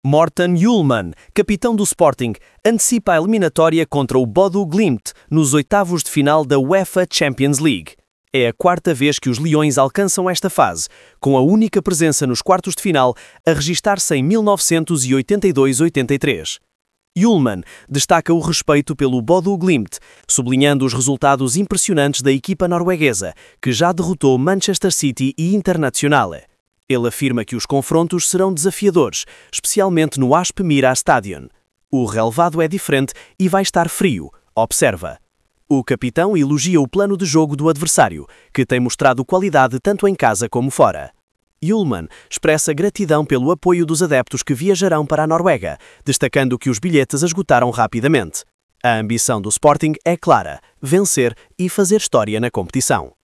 Morten Hjulmand, capitão do Sporting, antecipa a eliminatória contra o Bodo Glimt nos oitavos de final da UEFA Champions League. É a quarta vez que os Leões alcançam esta fase, com a única presença nos quartos de final a registar-se em 1982-83. Hjulmand destaca o respeito pelo Bodo Glimt, sublinhando os resultados impressionantes da equipa norueguesa, que já derrotou Manchester City e Internazionale. Ele afirma que os confrontos serão desafiadores, especialmente no Aspmyra Stadion. O relevado é diferente e vai estar frio, observa. O capitão elogia o plano de jogo do adversário, que tem mostrado qualidade tanto em casa como fora. Hjulmand expressa gratidão pelo apoio dos adeptos que viajarão para a Noruega, destacando que os bilhetes esgotaram rapidamente. A ambição do Sporting é clara: vencer e fazer história na competição.